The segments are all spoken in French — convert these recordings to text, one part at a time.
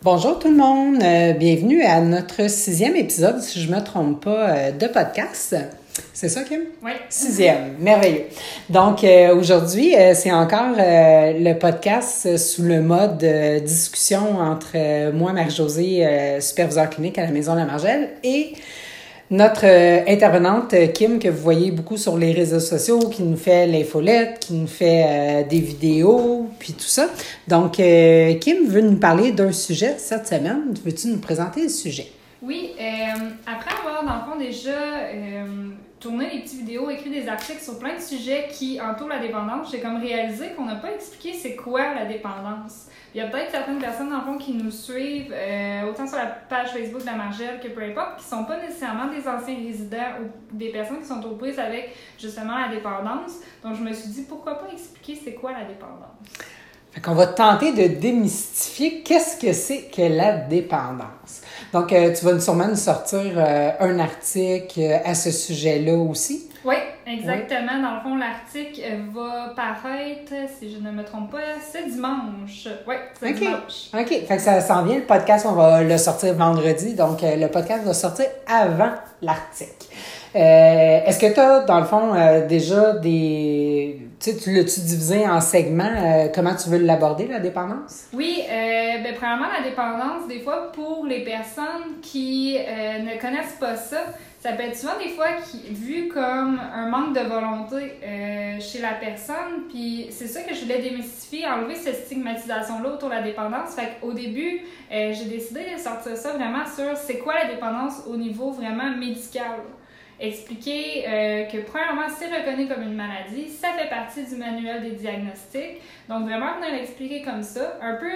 Bonjour tout le monde, bienvenue à notre 6e épisode, si je ne me trompe pas, de podcast. C'est ça, Kim? Oui. 6e, merveilleux. Donc, aujourd'hui, c'est encore le podcast sous le mode discussion entre moi, Marie-Josée, superviseur clinique à la Maison La Margelle, et notre intervenante, Kim, que vous voyez beaucoup sur les réseaux sociaux, qui nous fait l'infolette, qui nous fait des vidéos, puis tout ça. Donc, Kim veut nous parler d'un sujet cette semaine. Veux-tu nous présenter le sujet? Oui, après avoir, dans le fond, déjà tourné des petites vidéos, écrit des articles sur plein de sujets qui entourent la dépendance, j'ai comme réalisé qu'on n'a pas expliqué c'est quoi la dépendance. Il y a peut-être certaines personnes, dans le fond, qui nous suivent, autant sur la page Facebook de la Margelle que peu importe, qui ne sont pas nécessairement des anciens résidents ou des personnes qui sont aux prises avec, justement, la dépendance. Donc, je me suis dit, pourquoi pas expliquer c'est quoi la dépendance? Fait qu'on va tenter de démystifier qu'est-ce que c'est que la dépendance. Donc, tu vas sûrement nous sortir un article à ce sujet-là aussi. Oui, exactement. Oui. Dans le fond, l'article va paraître, si je ne me trompe pas, c'est dimanche. Oui, c'est dimanche. OK. Fait que ça s'en vient. Le podcast, on va le sortir vendredi. Donc, le podcast va sortir avant l'article. Est-ce que tu as, dans le fond, déjà des... Tu sais, tu l'as-tu divisé en segments? Comment tu veux l'aborder, la dépendance? Oui, premièrement, la dépendance, des fois, pour les personnes qui ne connaissent pas ça, ça peut être souvent des fois vu comme un manque de volonté chez la personne. Puis c'est ça que je voulais démystifier, enlever cette stigmatisation-là autour de la dépendance. Fait qu'au début, j'ai décidé de sortir ça vraiment sur c'est quoi la dépendance au niveau vraiment médical. Expliquer que premièrement, c'est reconnu comme une maladie, ça fait partie du manuel des diagnostics. Donc vraiment venir l'expliquer comme ça. Un peu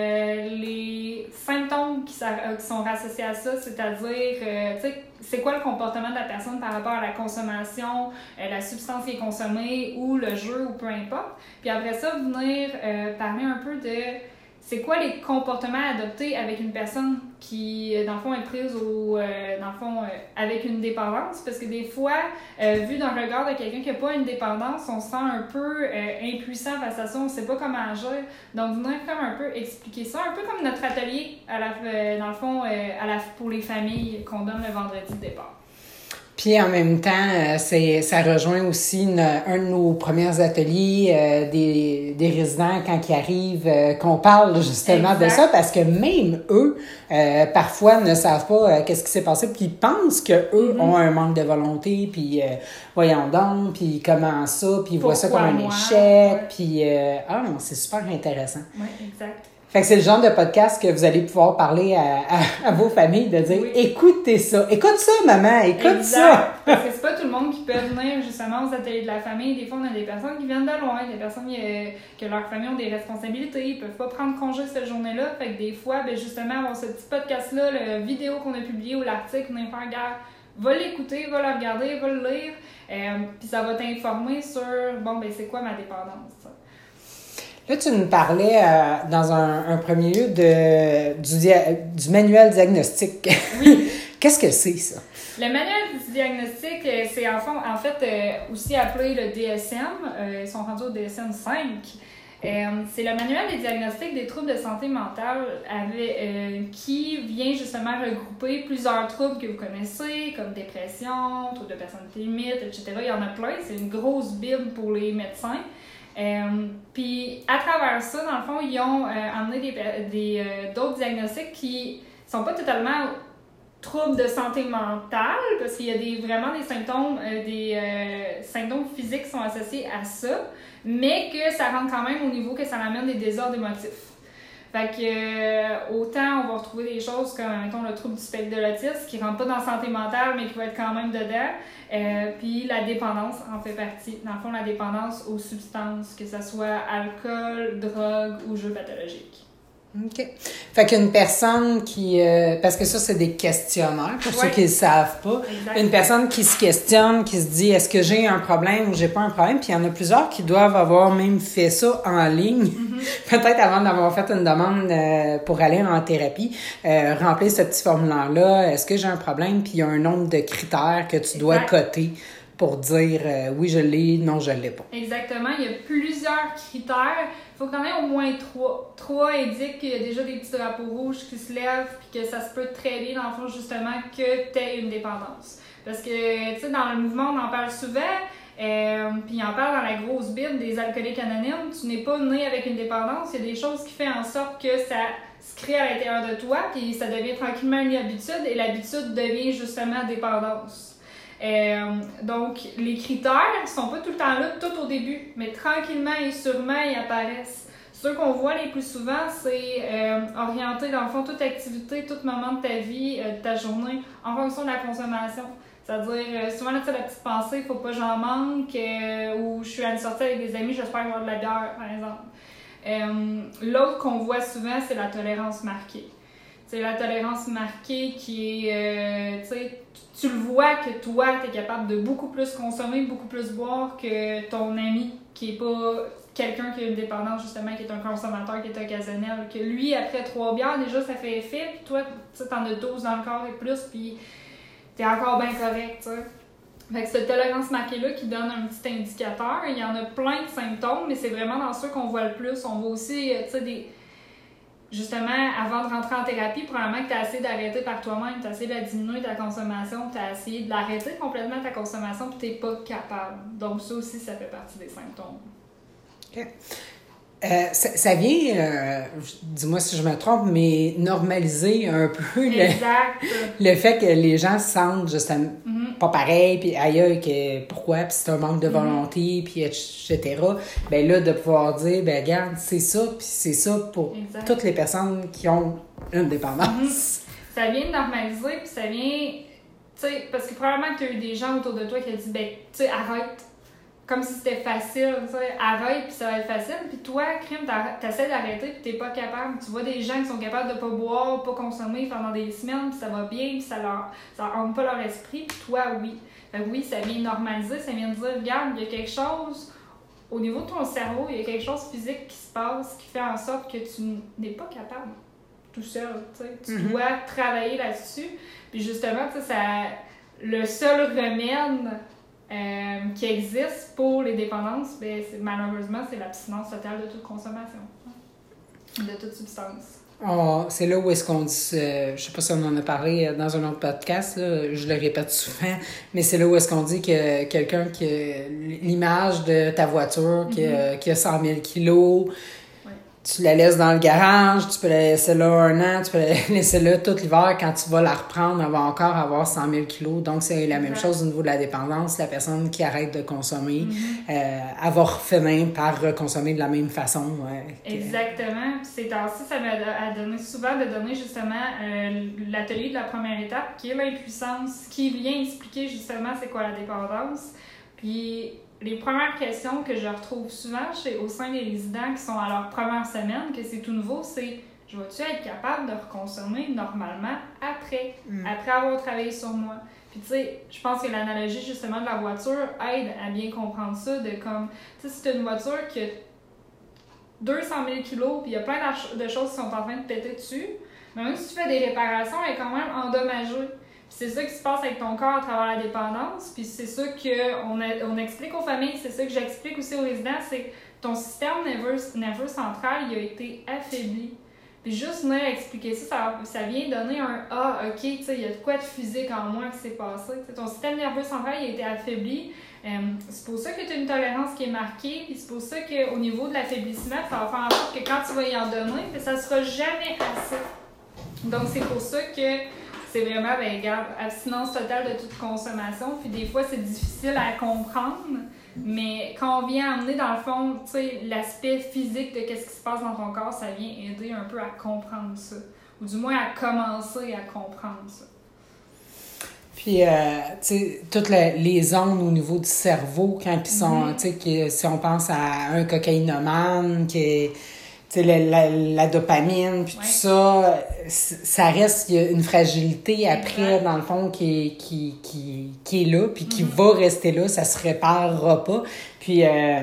les symptômes qui sont associés à ça, c'est-à-dire, tu sais, c'est quoi le comportement de la personne par rapport à la consommation, la substance qui est consommée ou le jeu ou peu importe. Puis après ça, venir parler un peu de c'est quoi les comportements à adopter avec une personne qui, dans le fond, est prise avec une dépendance. Parce que des fois, vu dans le regard de quelqu'un qui n'a pas une dépendance, on se sent un peu impuissant face à ça, on ne sait pas comment agir. Donc, venir comme un peu expliquer ça, un peu comme notre atelier, dans le fond, pour les familles qu'on donne le vendredi de départ. Puis en même temps, ça rejoint aussi un de nos premiers ateliers des résidents quand ils arrivent, qu'on parle justement de ça, parce que même eux, parfois, ne savent pas qu'est-ce qui s'est passé, puis ils pensent qu'eux ont un manque de volonté, puis voyons donc, puis comment ça, puis ils voient ça comme un échec, puis non, c'est super intéressant. Oui, exact. Fait que c'est le genre de podcast que vous allez pouvoir parler à vos familles, de dire écoutez ça, écoute ça maman, écoute ça. Parce que c'est pas tout le monde qui peut venir justement aux ateliers de la famille. Des fois, on a des personnes qui viennent de loin, des personnes que leurs familles ont des responsabilités, ils peuvent pas prendre congé cette journée-là. Fait que des fois, justement, avoir ce petit podcast-là, la vidéo qu'on a publiée ou l'article, venir faire gare, va l'écouter, va le regarder, va le lire, puis ça va t'informer sur c'est quoi ma dépendance. Là, tu nous parlais dans un premier lieu du manuel diagnostic. Oui. Qu'est-ce que c'est, ça? Le manuel du diagnostic, c'est en fait aussi appelé le DSM. Ils sont rendus au DSM 5. C'est le manuel des diagnostics des troubles de santé mentale qui vient justement regrouper plusieurs troubles que vous connaissez, comme dépression, troubles de personnalité limite, etc. Il y en a plein. C'est une grosse bible pour les médecins. Puis à travers ça, dans le fond, ils ont amené d'autres diagnostics qui sont pas totalement troubles de santé mentale, parce qu'il y a vraiment des symptômes, symptômes physiques qui sont associés à ça, mais que ça rentre quand même au niveau que ça amène des désordres émotifs. Fait que autant on va retrouver des choses comme, mettons, le trouble du spectre de l'autisme, qui rentre pas dans la santé mentale, mais qui va être quand même dedans. Puis la dépendance en fait partie. Dans le fond, la dépendance aux substances, que ce soit alcool, drogue ou jeux pathologiques. OK. Fait qu'une personne qui... parce que ça, c'est des questionnaires, pour ceux qui ne le savent pas. Exactement. Une personne qui se questionne, qui se dit, est-ce que j'ai un problème ou j'ai pas un problème? Puis il y en a plusieurs qui doivent avoir même fait ça en ligne, peut-être avant d'avoir fait une demande pour aller en thérapie. Remplir ce petit formulaire-là, est-ce que j'ai un problème? Puis il y a un nombre de critères que tu dois coter pour dire oui, je l'ai, non, je l'ai pas. Exactement. Il y a plusieurs critères. Il faut que tu en aies au moins 3. 3 indiquent qu'il y a déjà des petits drapeaux rouges qui se lèvent puis que ça se peut très bien, dans le fond, justement, que tu aies une dépendance. Parce que, tu sais, dans le mouvement, on en parle souvent. Puis on parle dans la grosse Bible des alcooliques anonymes. Tu n'es pas né avec une dépendance. Il y a des choses qui font en sorte que ça se crée à l'intérieur de toi, puis ça devient tranquillement une habitude, et l'habitude devient justement dépendance. Donc, les critères ne sont pas tout le temps là, tout au début, mais tranquillement et sûrement, ils apparaissent. Ceux qu'on voit les plus souvent, c'est orienter, dans le fond, toute activité, tout moment de ta vie, de ta journée, en fonction de la consommation. C'est-à-dire, souvent, là, tu sais, la petite pensée, faut pas que j'en manque, ou je suis à une sortie avec des amis, j'espère avoir de la bière, par exemple. L'autre qu'on voit souvent, c'est la tolérance marquée. C'est la tolérance marquée qui est, tu sais, tu le vois que toi, tu es capable de beaucoup plus consommer, beaucoup plus boire que ton ami, qui est pas quelqu'un qui a une dépendance, justement, qui est un consommateur, qui est occasionnel. Que lui, après 3 bières, déjà, ça fait effet, puis toi, tu sais, t'en as 12 dans le corps et plus, puis t'es encore bien correct, tu sais. Fait que cette tolérance marquée-là qui donne un petit indicateur, il y en a plein de symptômes, mais c'est vraiment dans ceux qu'on voit le plus. On voit aussi, tu sais, justement, avant de rentrer en thérapie, probablement que tu as essayé d'arrêter par toi-même, tu as essayé de diminuer ta consommation, tu as essayé de l'arrêter complètement ta consommation, puis tu n'es pas capable. Donc ça aussi, ça fait partie des symptômes. OK. Ça vient, dis-moi si je me trompe, mais normaliser un peu le fait que les gens se sentent justement pas pareil, puis ailleurs, que pourquoi, puis c'est un manque de volonté, puis etc. Ben là, de pouvoir dire, ben regarde, c'est ça, puis c'est ça pour toutes les personnes qui ont une dépendance. Ça vient de normaliser, puis ça vient, tu sais, parce que probablement que tu as eu des gens autour de toi qui ont dit, ben, tu sais, arrête. Comme si c'était facile, tu sais, arrête puis ça va être facile. Puis toi, crime, t'essaies d'arrêter puis t'es pas capable. Tu vois des gens qui sont capables de pas boire, pas consommer pendant des semaines, puis ça va bien, puis ça rentre pas leur esprit, puis toi, oui. Fait que oui, ça vient normaliser, ça vient dire, regarde, il y a quelque chose au niveau de ton cerveau, il y a quelque chose physique qui se passe qui fait en sorte que tu n'es pas capable tout seul, tu sais. Tu dois travailler là-dessus. Puis justement, tu sais, le seul remède qui existe pour les dépendances, ben, malheureusement, c'est l'abstinence totale de toute consommation, de toute substance. C'est là où est-ce qu'on dit, je sais pas si on en a parlé dans un autre podcast, là, je le répète souvent, mais c'est là où est-ce qu'on dit que quelqu'un qui a l'image de ta voiture, qui a 100 000 kilos, tu la laisses dans le garage, tu peux la laisser là 1 an, tu peux la laisser là tout l'hiver. Quand tu vas la reprendre, elle va encore avoir 100 000 kilos. Donc, c'est la même chose au niveau de la dépendance. La personne qui arrête de consommer, elle va refinir par reconsommer de la même façon. Exactement. Puis ces temps-ci, ça m'a donné souvent de donner justement l'atelier de la première étape, qui est l'impuissance, qui vient expliquer justement c'est quoi la dépendance. Puis les premières questions que je retrouve souvent au sein des résidents qui sont à leur première semaine, que c'est tout nouveau, c'est « Je vais-tu être capable de reconsommer normalement après avoir travaillé sur moi? » Puis tu sais, je pense que l'analogie justement de la voiture aide à bien comprendre ça, de comme, tu sais, si tu as une voiture qui a 200 000 kilos, puis il y a plein de choses qui sont en train de péter dessus, mais même si tu fais des réparations, elle est quand même endommagée. Puis c'est ça qui se passe avec ton corps à travers la dépendance, puis c'est ça qu'on explique aux familles, c'est ça que j'explique aussi aux résidents, c'est ton système nerveux central, il a été affaibli. Puis juste venir expliquer ça vient donner un « Ah, OK, tu sais, il y a de quoi de physique en moi qui s'est passé. » Ton système nerveux central, il a été affaibli. C'est pour ça que tu as une tolérance qui est marquée, puis c'est pour ça qu'au niveau de l'affaiblissement, ça va faire en sorte que quand tu vas y en donner, ça ne sera jamais assez. Donc c'est pour ça que c'est vraiment, ben regarde, abstinence totale de toute consommation. Puis des fois, c'est difficile à comprendre, mais quand on vient amener, dans le fond, tu sais, l'aspect physique de qu'est-ce qui se passe dans ton corps, ça vient aider un peu à comprendre ça. Ou du moins à commencer à comprendre ça. Puis, tu sais, toutes les ondes au niveau du cerveau, quand ils sont, tu sais, si on pense à un cocaïnomane qui est... Tu sais, la dopamine, puis tout ça, ça reste, il y a une fragilité après, dans le fond, qui est là, puis qui va rester là, ça se réparera pas. Puis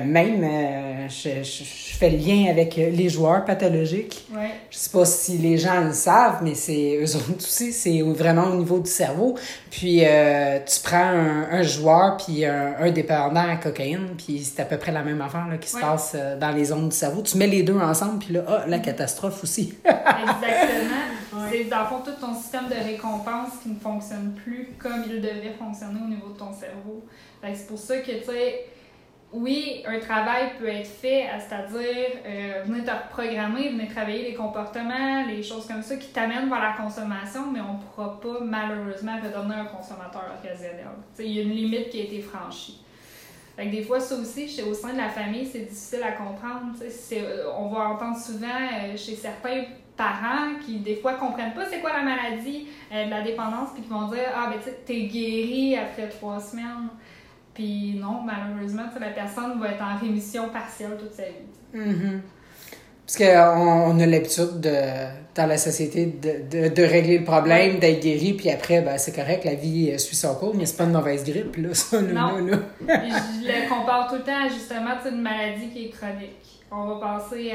même, je fais le lien avec les joueurs pathologiques. Ouais. Je sais pas si les gens le savent, mais c'est eux autres aussi, c'est vraiment au niveau du cerveau. Puis tu prends un joueur puis un dépendant à cocaïne, puis c'est à peu près la même affaire là, qui se passe dans les zones du cerveau. Tu mets les deux ensemble, puis là, la catastrophe aussi. Exactement. C'est dans le fond tout ton système de récompense qui ne fonctionne plus comme il devait fonctionner au niveau de ton cerveau. Fait que c'est pour ça que, tu sais, oui, un travail peut être fait, c'est-à-dire venir te reprogrammer, venir travailler les comportements, les choses comme ça qui t'amènent vers la consommation, mais on ne pourra pas malheureusement redevenir un consommateur occasionnel. Il y a une limite qui a été franchie. Fait que des fois, ça aussi, au sein de la famille, c'est difficile à comprendre. On va entendre souvent chez certains parents qui, des fois, comprennent pas c'est quoi la maladie de la dépendance, puis qui vont dire « Ah, ben tu sais, t'es guéri après 3 semaines. » Puis non, malheureusement, la personne va être en rémission partielle toute sa vie. Mm-hmm. Parce qu'on a l'habitude dans la société de régler le problème, d'être guéri, puis après, ben, c'est correct, la vie suit son cours, mais c'est pas une mauvaise grippe, là, ça, non. là. Je le compare tout le temps à justement une maladie qui est chronique. On va penser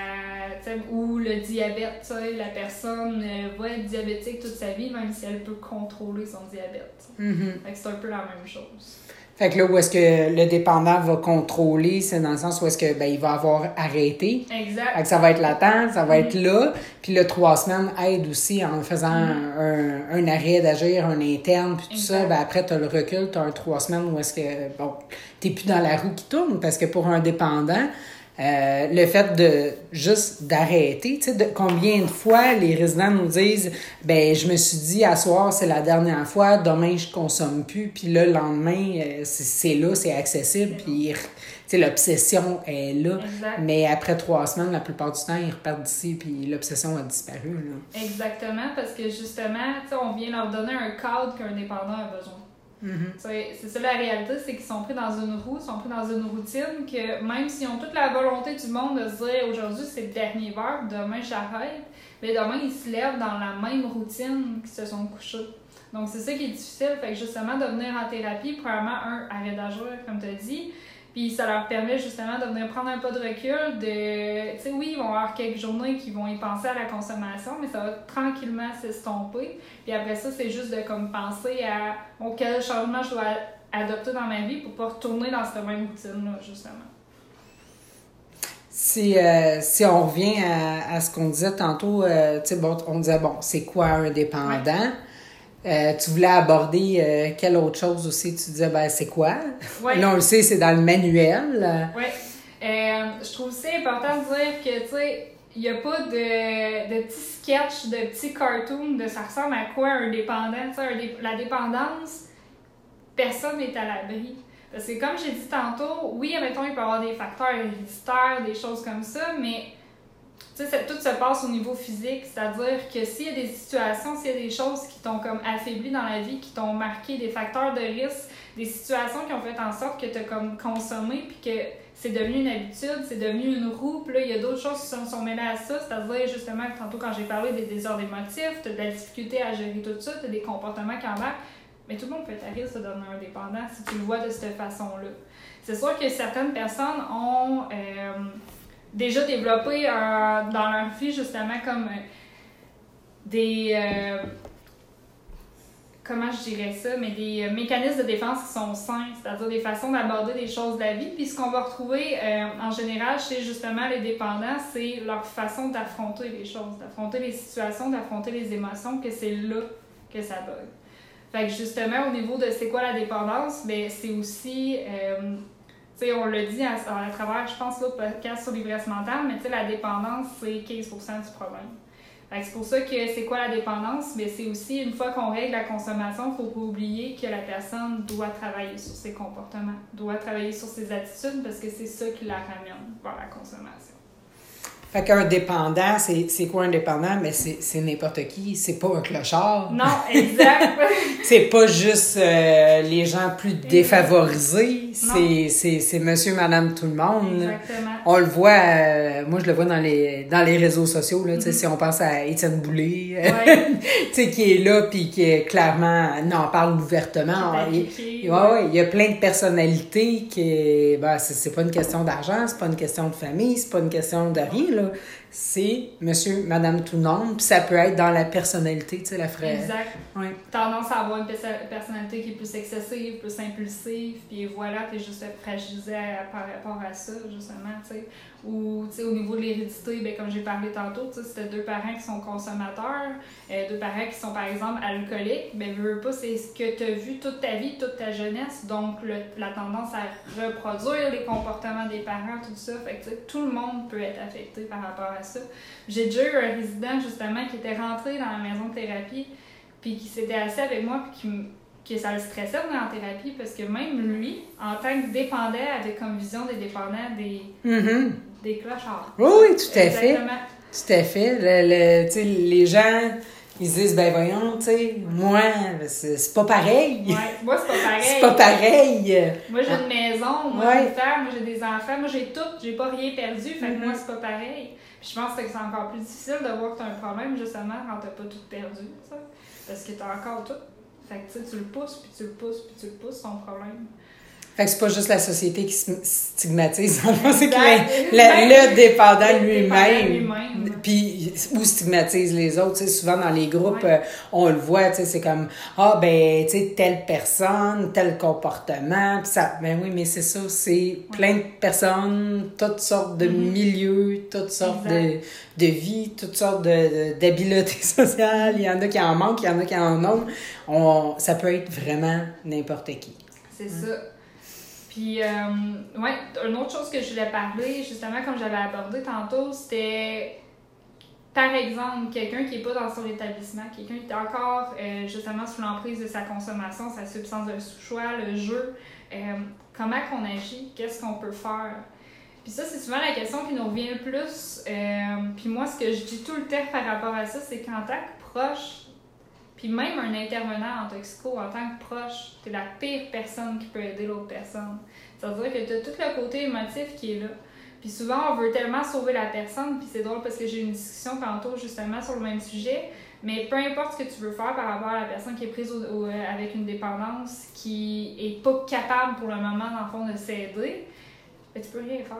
à ou le diabète, la personne va être diabétique toute sa vie, même si elle peut contrôler son diabète. Mm-hmm. Fait que c'est un peu la même chose. Fait que là, où est-ce que le dépendant va contrôler, c'est dans le sens où est-ce que il va avoir arrêté. Exact. Fait que ça va être latent, ça va être là. Puis le 3 semaines aide aussi en faisant un arrêt d'agir, un interne, puis tout ça. Ben après, tu as le recul, tu as un 3 semaines où est-ce que, bon, t'es plus dans la roue qui tourne. Parce que pour un dépendant, le fait d'arrêter, tu sais, combien de fois les résidents nous disent ben je me suis dit à soir c'est la dernière fois, demain je consomme plus, puis là, le lendemain c'est là, c'est accessible, puis tu sais l'obsession est là. Exact. Mais après 3 semaines, la plupart du temps ils repartent d'ici, puis l'obsession a disparu là. Exactement, parce que justement, tu sais, on vient leur donner un cadre qu'un dépendant a besoin. Mm-hmm. C'est ça la réalité, c'est qu'ils sont pris dans une roue, sont pris dans une routine que même s'ils ont toute la volonté du monde de se dire aujourd'hui c'est le dernier verre, demain j'arrête, mais demain ils se lèvent dans la même routine qu'ils se sont couchés. Donc c'est ça qui est difficile, fait que justement de venir en thérapie, premièrement arrêt d'agir comme tu as dit, puis ça leur permet justement de venir prendre un pas de recul, tu sais, oui, ils vont avoir quelques journées qui vont y penser à la consommation, mais ça va tranquillement s'estomper. Puis après ça, c'est juste de comme penser à quel changement je dois adopter dans ma vie pour pas retourner dans cette même routine-là, justement. Si on revient à ce qu'on disait tantôt, tu sais, bon, on disait, bon, c'est quoi un dépendant? Ouais. Tu voulais aborder quelle autre chose aussi? Tu disais, ben, c'est quoi? Ouais. Là, on le sait, c'est dans le manuel. Oui. Je trouve aussi important de dire que, tu sais, il n'y a pas de petits sketchs, de petits cartoons de ça ressemble à quoi un dépendant. Tu sais, la dépendance, personne n'est à l'abri. Parce que comme j'ai dit tantôt, oui, admettons, il peut y avoir des facteurs héréditaires, des choses comme ça, mais tu sais, tout se passe au niveau physique, c'est-à-dire que s'il y a des situations, s'il y a des choses qui t'ont comme affaibli dans la vie, qui t'ont marqué, des facteurs de risque, des situations qui ont fait en sorte que tu as comme consommé, puis que c'est devenu une habitude, c'est devenu une roue, puis là, il y a d'autres choses qui sont mêlées à ça, c'est-à-dire justement, tantôt quand j'ai parlé des désordres émotifs, tu as de la difficulté à gérer tout ça, tu as des comportements qui embarquent, mais tout le monde peut être à risque de devenir indépendant si tu le vois de cette façon-là. C'est sûr que certaines personnes ont déjà développé dans leur vie justement comme des... comment je dirais ça, mais des mécanismes de défense qui sont sains, c'est-à-dire des façons d'aborder des choses de la vie. Puis ce qu'on va retrouver en général chez justement les dépendants, c'est leur façon d'affronter les choses, d'affronter les situations, d'affronter les émotions, que c'est là que ça bug. Fait que justement, au niveau de c'est quoi la dépendance, bien, c'est aussi... tu sais, on le dit à travers, je pense, là, le podcast sur l'ivresse mentale, mais tu sais, la dépendance, c'est 15% du problème. Fait que c'est pour ça que c'est quoi la dépendance? Mais c'est aussi, une fois qu'on règle la consommation, il ne faut pas oublier que la personne doit travailler sur ses comportements, doit travailler sur ses attitudes, parce que c'est ça qui la ramène vers la consommation. Fait qu'un dépendant, c'est quoi un dépendant? Mais c'est n'importe qui, c'est pas un clochard. Non, exact. C'est pas juste les gens plus défavorisés. c'est monsieur, madame, tout le monde. Exactement. On le voit, moi je le vois dans les réseaux sociaux, là, si on pense à Étienne Boulay, qui est là puis qui clairement en parle ouvertement. Il y a plein de personnalités qui c'est pas une question d'argent, c'est pas une question de famille, c'est pas une question de rien, là. C'est monsieur, madame, tout le monde, puis ça peut être dans la personnalité, la vraie. Exact. Ouais. Tendance à avoir une personnalité qui est plus excessive, plus impulsive, puis voilà, t'es juste fragilisé par rapport à ça, justement, tu sais. Ou, tu sais, au niveau de l'hérédité, ben, comme j'ai parlé tantôt, tu sais, c'était 2 parents qui sont consommateurs, 2 parents qui sont, par exemple, alcooliques, ben, veux pas, c'est ce que t'as vu toute ta vie, toute ta jeunesse, donc la tendance à reproduire les comportements des parents, tout ça, fait que, tu sais, tout le monde peut être affecté par rapport à ça. J'ai déjà eu un résident, justement, qui était rentré dans la maison de thérapie, puis qui s'était assis avec moi, puis que ça le stressait de venir en thérapie, parce que même lui, en tant que dépendant, avait comme vision des dépendants des clochards. Oui, tout à fait. Exactement. Tout à fait. Tu sais, les gens, ils se disent, ben voyons, tu sais, moi, c'est pas pareil. Ouais, moi, c'est pas pareil. C'est pas pareil. Moi, j'ai une maison, moi, j'ai une femme, moi, j'ai des enfants, moi, j'ai tout, j'ai pas rien perdu, fait que moi, c'est pas pareil. Puis je pense que c'est encore plus difficile de voir que t'as un problème, justement, quand t'as pas tout perdu, ça. Parce que t'as encore tout. Fait que, tu sais, tu le pousses, puis tu le pousses, puis tu le pousses, ton problème. Fait que c'est pas juste la société qui stigmatise, c'est que le dépendant lui-même, puis ou stigmatise les autres. Tu sais, souvent dans les groupes, on le voit, tu sais, c'est comme ben, tu sais, telle personne, tel comportement, puis ça, ben oui, mais c'est ça, c'est plein de personnes, toutes sortes de milieux, toutes sortes de vies, toutes sortes d'habiletés sociales. Il y en a qui en manquent, il y en a qui en ont. Ça peut être vraiment n'importe qui. C'est ça. Puis, une autre chose que je voulais parler, justement, comme j'avais abordé tantôt, c'était, par exemple, quelqu'un qui n'est pas dans son établissement, quelqu'un qui est encore, justement, sous l'emprise de sa consommation, sa substance de choix, le jeu, comment qu'on agit, qu'est-ce qu'on peut faire? Puis ça, c'est souvent la question qui nous revient le plus. Puis moi, ce que je dis tout le temps par rapport à ça, c'est qu'en tant que proche, puis même un intervenant en toxico, en tant que proche, t'es la pire personne qui peut aider l'autre personne. C'est-à-dire que t'as tout le côté émotif qui est là. Puis souvent, on veut tellement sauver la personne, puis c'est drôle parce que j'ai eu une discussion tantôt justement sur le même sujet, mais peu importe ce que tu veux faire par rapport à la personne qui est prise avec une dépendance, qui est pas capable pour le moment, dans le fond, de s'aider, ben tu peux rien faire.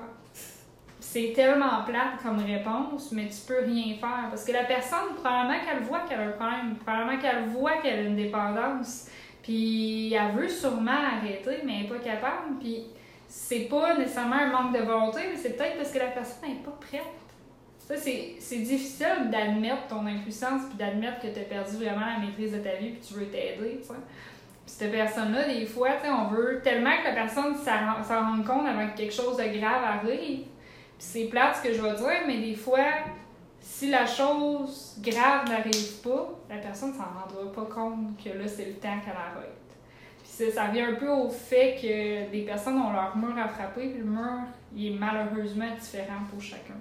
C'est tellement plate comme réponse, mais tu peux rien faire. Parce que la personne, probablement qu'elle voit qu'elle a un problème, probablement qu'elle voit qu'elle a une dépendance, puis elle veut sûrement arrêter, mais elle n'est pas capable. Puis c'est pas nécessairement un manque de volonté, mais c'est peut-être parce que la personne n'est pas prête. Ça, c'est difficile d'admettre ton impuissance, puis d'admettre que tu as perdu vraiment la maîtrise de ta vie, puis tu veux t'aider, tu sais. Puis cette personne-là, des fois, on veut tellement que la personne s'en rende compte avant que quelque chose de grave arrive. C'est plate ce que je vais dire, mais des fois, si la chose grave n'arrive pas, la personne ne s'en rendra pas compte que là, c'est le temps qu'elle arrête. Puis ça vient un peu au fait que des personnes ont leur mur à frapper, puis le mur, il est malheureusement différent pour chacun.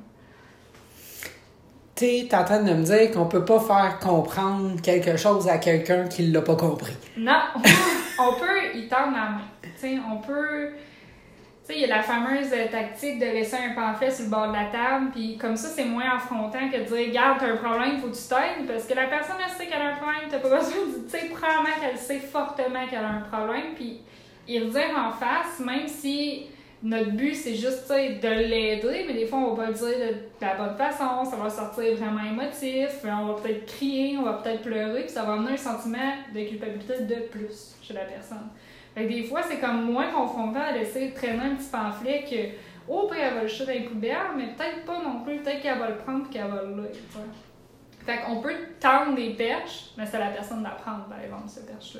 T'es en train de me dire qu'on peut pas faire comprendre quelque chose à quelqu'un qui l'a pas compris. Non! On peut y tendre la main. T'sais, on peut... Tu sais, il y a la fameuse tactique de laisser un pamphlet sur le bord de la table, puis comme ça, c'est moins affrontant que de dire « Regarde, t'as un problème, faut que tu t'aides », parce que la personne, elle sait qu'elle a un problème, t'as pas besoin de dire, tu sais, probablement qu'elle sait fortement qu'elle a un problème, puis y redire en face, même si notre but, c'est juste, tu sais, de l'aider, mais des fois, on va pas le dire de la bonne façon, ça va sortir vraiment émotif, on va peut-être crier, on va peut-être pleurer, puis ça va amener un sentiment de culpabilité de plus chez la personne. Fait que des fois, c'est comme moins confrontant d'essayer de traîner un petit pamphlet que, oh, puis elle va le jeter dans les poubelles, mais peut-être pas non plus, peut-être qu'elle va le prendre et qu'elle va le lire. Fait qu'on peut tendre des perches, mais c'est à la personne d'apprendre, par exemple, ces perches-là.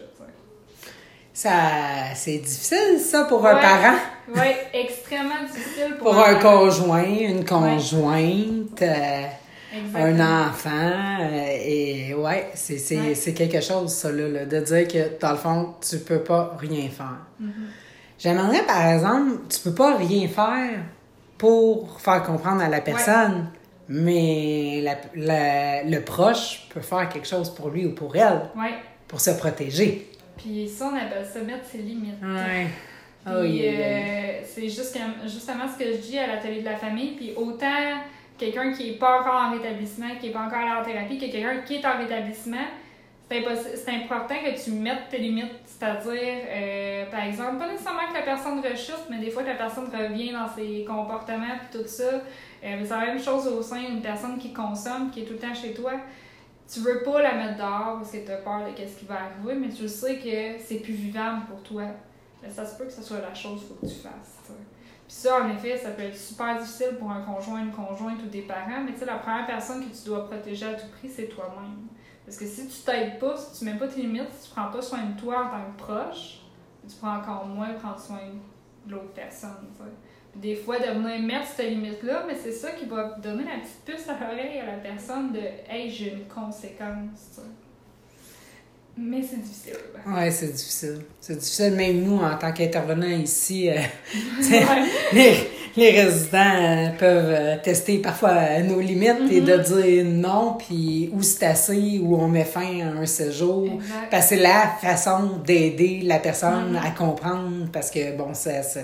C'est difficile, ça, pour un parent. Oui, extrêmement difficile pour un conjoint, une conjointe. Un enfant, et c'est quelque chose, ça, là, de dire que, dans le fond, tu peux pas rien faire. Mm-hmm. J'aimerais, par exemple, tu peux pas rien faire pour faire comprendre à la personne, mais le proche peut faire quelque chose pour lui ou pour elle, pour se protéger. Puis ça, on appelle ça mettre ses limites. Ouais. Puis c'est justement ce que je dis à l'atelier de la famille. Puis autant quelqu'un qui n'est pas encore en rétablissement, qui n'est pas encore allé en thérapie, que quelqu'un qui est en rétablissement, c'est important que tu mettes tes limites. C'est-à-dire, par exemple, pas nécessairement que la personne rechute, mais des fois que la personne revient dans ses comportements puis tout ça. C'est la même chose au sein d'une personne qui consomme, qui est tout le temps chez toi. Tu veux pas la mettre dehors parce que tu as peur de ce qui va arriver, mais tu sais que c'est plus vivable pour toi. Mais ça se peut que ce soit la chose qu'il faut que tu fasses. T'sais. Puis ça, en effet, ça peut être super difficile pour un conjoint, une conjointe ou des parents, mais tu sais, la première personne que tu dois protéger à tout prix, c'est toi-même. Parce que si tu t'aides pas, si tu mets pas tes limites, si tu prends pas soin de toi en tant que proche, tu prends encore moins prendre soin de l'autre personne. T'sais. Des fois, de venir mettre cette limite-là, mais c'est ça qui va donner la petite puce à l'oreille à la personne de « Hey, j'ai une conséquence. » Mais c'est difficile. Oui, c'est difficile. C'est difficile. Même nous, en tant qu'intervenants ici, les résidents peuvent tester parfois nos limites et de dire non, puis où c'est assez, où on met fin à un séjour. Exact. Parce que c'est la façon d'aider la personne à comprendre, parce que, bon,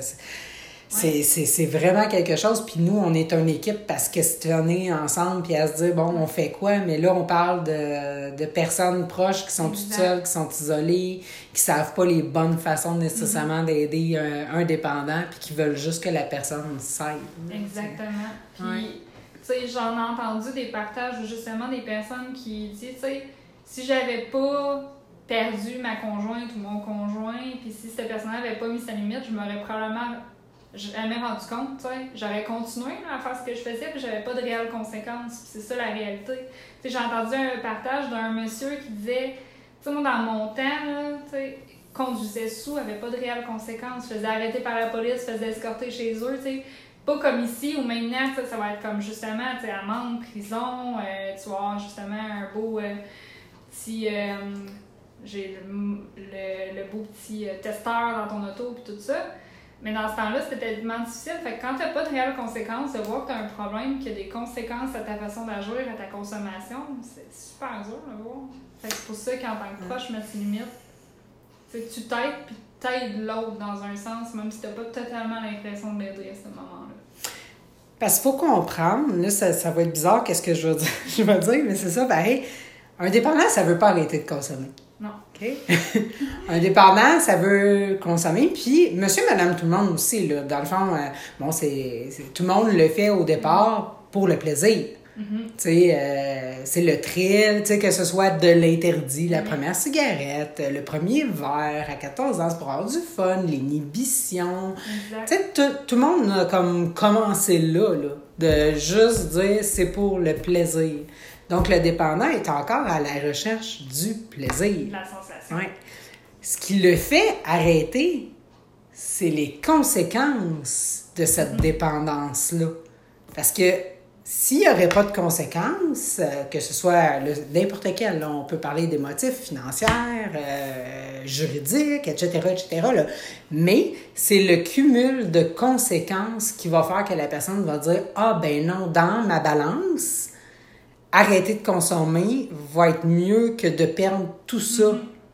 c'est vraiment quelque chose. Puis nous, on est une équipe à se questionner ensemble puis à se dire, bon, on fait quoi? Mais là, on parle de personnes proches qui sont toutes seules, qui sont isolées, qui savent pas les bonnes façons nécessairement d'aider un dépendant puis qui veulent juste que la personne s'aide. Exactement. Puis, tu sais, j'en ai entendu des partages justement des personnes qui disent, tu sais, si j'avais pas perdu ma conjointe ou mon conjoint, puis si cette personne n'avait pas mis sa limite, je m'aurais probablement jamais rendu compte, tu sais. J'aurais continué à faire ce que je faisais, puis j'avais pas de réelles conséquences. Puis c'est ça la réalité. Tu sais, j'ai entendu un partage d'un monsieur qui disait, tu sais, moi, dans mon temps, là, tu sais, conduisait sous, avait pas de réelles conséquences. Je faisais arrêter par la police, je faisais escorter chez eux, tu sais. Pas comme ici, où maintenant, ça va être comme justement, tu sais, amende, prison, tu vas avoir justement un beau petit... j'ai le beau petit testeur dans ton auto, puis tout ça. Mais dans ce temps-là, c'était tellement difficile. Fait que quand tu n'as pas de réelles conséquences, de voir que tu as un problème, qu'il y a des conséquences à ta façon d'agir, à ta consommation, c'est super dur à voir. Fait que c'est pour ça qu'en tant que proche, mettre ses limites, c'est que tu t'aides puis t'aides l'autre dans un sens, même si tu n'as pas totalement l'impression de l'aider à ce moment-là. Parce qu'il faut comprendre, là, ça va être bizarre, qu'est-ce que je veux dire, mais c'est ça, pareil. Un dépendant, ça ne veut pas arrêter de consommer. Non. OK? Un dépendant, ça veut consommer. Puis, monsieur, madame, tout le monde aussi, là. Dans le fond, bon, tout le monde le fait au départ pour le plaisir. Tu sais, c'est le thrill, tu sais, que ce soit de l'interdit, la première cigarette, le premier verre à 14 ans, c'est pour avoir du fun, l'inhibition. Tu sais, tout le monde a comme commencé là, de juste dire c'est pour le plaisir. Donc, le dépendant est encore à la recherche du plaisir. La sensation. Ouais. Ce qui le fait arrêter, c'est les conséquences de cette dépendance-là. Parce que s'il n'y aurait pas de conséquences, que ce soit n'importe quel, là, on peut parler des motifs financiers, juridiques, etc., là, mais c'est le cumul de conséquences qui va faire que la personne va dire « Ah, ben non, dans ma balance, arrêter de consommer va être mieux que de perdre tout ça. »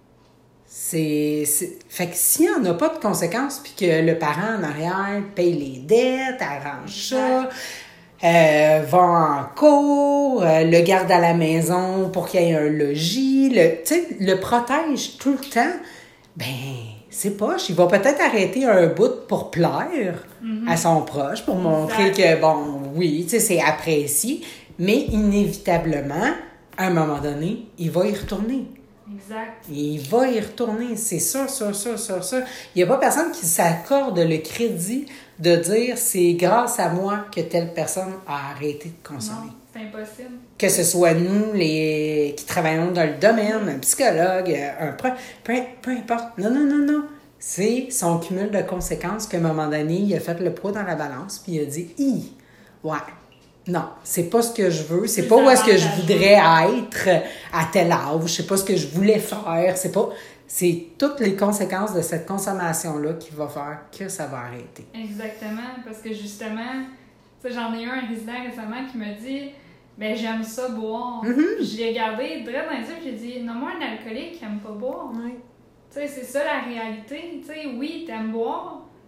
Fait que s'il n'y en a pas de conséquences, puis que le parent en arrière paye les dettes, arrange ça, va en cours, le garde à la maison pour qu'il y ait un logis, le protège tout le temps, ben c'est poche. Il va peut-être arrêter un bout pour plaire à son proche, pour montrer que, bon, oui, c'est apprécié, mais inévitablement, à un moment donné, il va y retourner. Exact. Il va y retourner, c'est ça. Il n'y a pas personne qui s'accorde le crédit de dire c'est grâce à moi que telle personne a arrêté de consommer. Non, c'est impossible. Que ce soit nous, qui travaillons dans le domaine, un psychologue, peu importe. Non. C'est son cumul de conséquences qu'à un moment donné, il a fait le poids dans la balance, puis il a dit ouais. Non, c'est pas ce que je veux, c'est pas où est-ce que je voudrais être à tel âge, c'est pas ce que je voulais faire, c'est toutes les conséquences de cette consommation-là qui va faire que ça va arrêter. Exactement, parce que justement, j'en ai eu un résident récemment qui m'a dit « Ben j'aime ça boire. Puis je l'ai regardé direct dans les yeux, j'ai dit « Nomme-moi un alcoolique qui aime pas boire. » Oui. Tu sais, c'est ça la réalité. Tu sais, oui, t'aimes boire,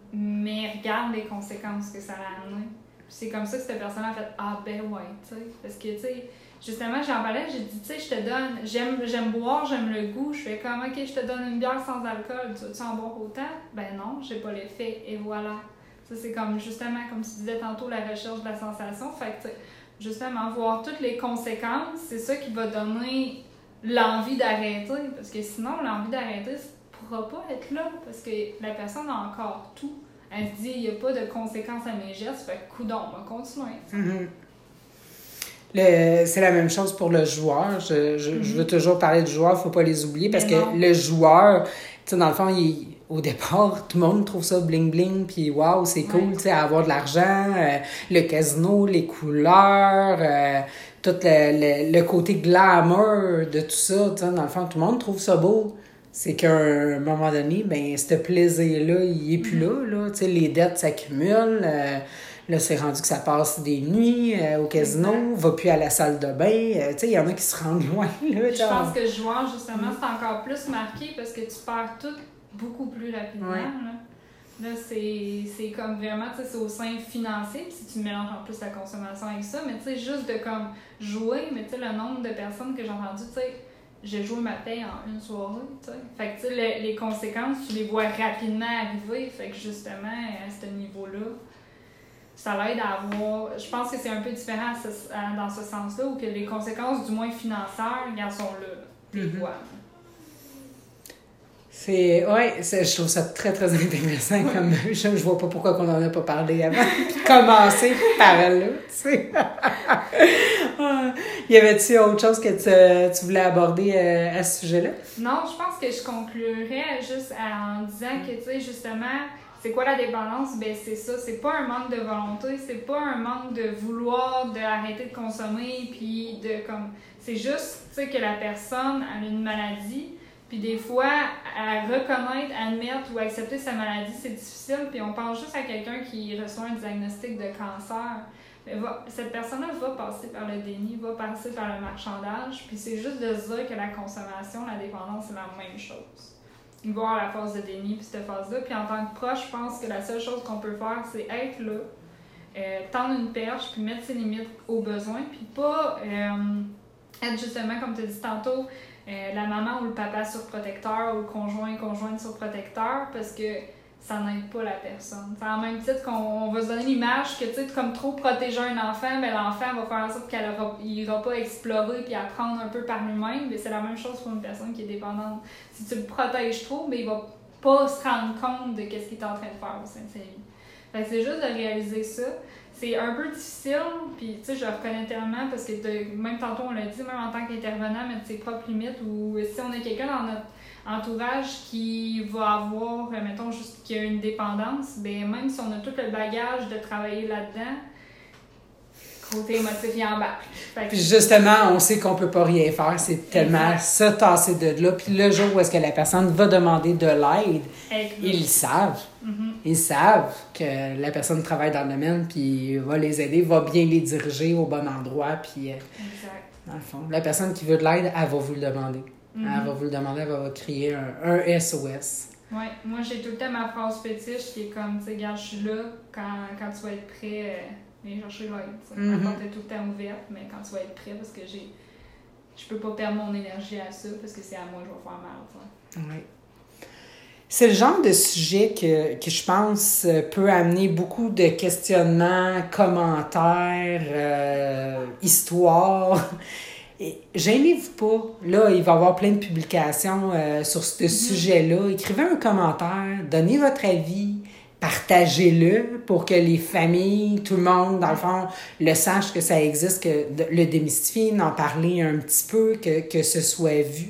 mais regarde les conséquences que ça a amené. C'est comme ça que cette personne a fait « Ah ben ouais », tu sais. Parce que, tu sais, justement, j'en parlais, j'ai dit, tu sais, je te donne, j'aime boire, j'aime le goût, je fais comme « Ok, je te donne une bière sans alcool, tu veux-tu en boire autant? » Ben non, j'ai pas l'effet, et voilà. Ça, c'est comme, justement, comme tu disais tantôt, la recherche de la sensation. Fait que, tu sais, justement, voir toutes les conséquences, c'est ça qui va donner l'envie d'arrêter. Parce que sinon, l'envie d'arrêter, ça ne pourra pas être là, parce que la personne a encore tout. Elle se dit, il n'y a pas de conséquences à mes gestes, fait que coudonc, on va continuer. Mm-hmm. C'est la même chose pour le joueur. Je veux toujours parler du joueur, il ne faut pas les oublier, parce que le joueur, tu sais, dans le fond, au départ, tout le monde trouve ça bling-bling, puis waouh, c'est cool, tu sais, avoir de l'argent, le casino, les couleurs, tout le côté glamour de tout ça, tu sais, dans le fond, tout le monde trouve ça beau. C'est qu'à un moment donné, ben ce plaisir-là, il n'est plus là. Tu sais, les dettes s'accumulent. Là, c'est rendu que ça passe des nuits au casino, va plus à la salle de bain. Tu sais, il y en a qui se rendent loin. Là, je pense que joueur, justement, c'est encore plus marqué parce que tu perds tout beaucoup plus rapidement. Ouais. Là, c'est comme vraiment, tu sais, c'est au sein financier, puis si tu mélanges en plus la consommation avec ça, mais tu sais, juste de comme jouer, mais tu sais, le nombre de personnes que j'ai entendu, tu sais, j'ai joué ma paye en une soirée, tu sais. Fait que, tu sais, les conséquences, tu les vois rapidement arriver. Fait que, justement, à ce niveau-là, ça l'aide à avoir... Je pense que c'est un peu différent dans ce sens-là, où que les conséquences, du moins financières, elles sont là. Tu les vois. Je trouve ça très, très intéressant. Comme, je vois pas pourquoi on n'en a pas parlé avant. Puis commencer par là, tu sais. Y avait-tu autre chose que tu voulais aborder à ce sujet-là? Non, je pense que je conclurais juste en disant que, tu sais, justement, c'est quoi la dépendance? Ben, c'est ça. C'est pas un manque de volonté, c'est pas un manque de vouloir d'arrêter de consommer, puis de comme... C'est juste, tu sais, que la personne a une maladie. Puis des fois, à reconnaître, admettre ou accepter sa maladie, c'est difficile. Puis on pense juste à quelqu'un qui reçoit un diagnostic de cancer. Mais cette personne-là va passer par le déni, va passer par le marchandage. Puis c'est juste de se dire que la consommation, la dépendance, c'est la même chose. Il va y avoir la phase de déni puis cette phase-là. Puis en tant que proche, je pense que la seule chose qu'on peut faire, c'est être là, tendre une perche, puis mettre ses limites aux besoins. Puis pas être justement, comme tu as dit tantôt, la maman ou le papa surprotecteur ou le conjointe surprotecteur, parce que ça n'aide pas la personne. C'est en même titre qu'on va se donner l'image que, tu sais, comme trop protéger un enfant, mais l'enfant va faire en sorte qu'il n'ira pas explorer puis apprendre un peu par lui-même. Mais c'est la même chose pour une personne qui est dépendante. Si tu le protèges trop, mais il va pas se rendre compte de ce qu'il est en train de faire au sein de sa vie. Fait que c'est juste de réaliser ça. C'est un peu difficile, puis tu sais, je le reconnais tellement parce que même tantôt on l'a dit, même en tant qu'intervenant, mettre ses propres limites, ou si on a quelqu'un dans notre entourage qui va avoir, mettons, juste qui a une dépendance, ben même si on a tout le bagage de travailler là-dedans, côté émotif, il embarque. Puis justement, on sait qu'on peut pas rien faire, c'est tellement se tasser de là. Puis le jour où est-ce que la personne va demander de l'aide, ils savent. Mm-hmm. Ils savent que la personne travaille dans le domaine, puis va les aider, va bien les diriger au bon endroit. Puis, dans le fond, la personne qui veut de l'aide, elle va vous le demander. Mm-hmm. Elle va vous le demander, elle va créer un SOS. Oui, moi j'ai tout le temps ma phrase fétiche qui est comme, tu sais, regarde, je suis là quand tu vas être prêt. Viens chercher l'aide. La porte est tout le temps ouverte, mais quand tu vas être prêt, parce que je peux pas perdre mon énergie à ça, parce que c'est à moi que je vais faire mal. Oui. C'est le genre de sujet que je pense peut amener beaucoup de questionnements, commentaires, histoires. Gênez-vous pas. Là, il va y avoir plein de publications sur ce sujet-là. Écrivez un commentaire, donnez votre avis. Partagez-le pour que les familles, tout le monde, dans le fond, le sache que ça existe, que le démystifier, en parler un petit peu, que ce soit vu.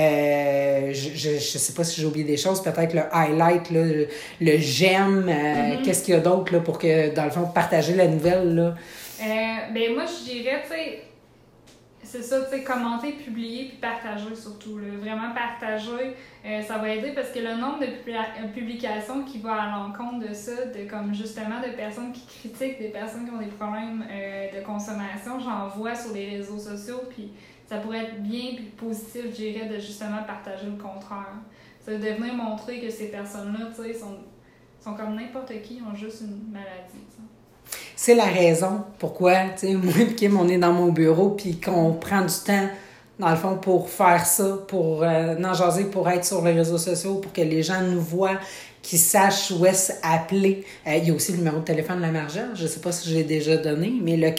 Je sais pas si j'ai oublié des choses, peut-être le highlight, là, le j'aime, qu'est-ce qu'il y a d'autre là, pour que, dans le fond, partager la nouvelle, là? Ben moi, je dirais, tu sais, c'est ça, tu sais, commenter, publier, puis partager surtout. Là. Vraiment partager, ça va aider parce que le nombre de publications qui va à l'encontre de ça, de comme justement de personnes qui critiquent, des personnes qui ont des problèmes de consommation, j'en vois sur les réseaux sociaux, puis ça pourrait être bien puis positif, je dirais, de justement partager le contraire. Ça veut venir montrer que ces personnes-là, tu sais, Ils sont comme n'importe qui, ils ont juste une maladie. T'sais. C'est la raison pourquoi, tu sais, moi et Kim, on est dans mon bureau, puis qu'on prend du temps, dans le fond, pour faire ça, pour en jaser, pour être sur les réseaux sociaux, pour que les gens nous voient, qu'ils sachent où est-ce appeler. Il y a aussi le numéro de téléphone de la Margelle, je ne sais pas si je l'ai déjà donné, mais le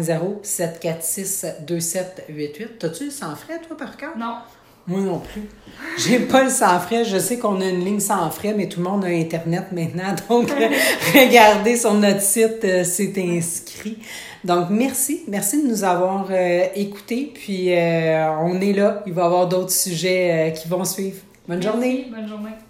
450-746-2788. T'as-tu le sans frais, toi, par cœur? Non. Moi non plus. J'ai pas le sans frais. Je sais qu'on a une ligne sans frais, mais tout le monde a Internet maintenant. Donc, regardez sur notre site, c'est inscrit. Donc, merci. Merci de nous avoir écoutés. Puis, on est là. Il va y avoir d'autres sujets qui vont suivre. Bonne journée. Bonne journée.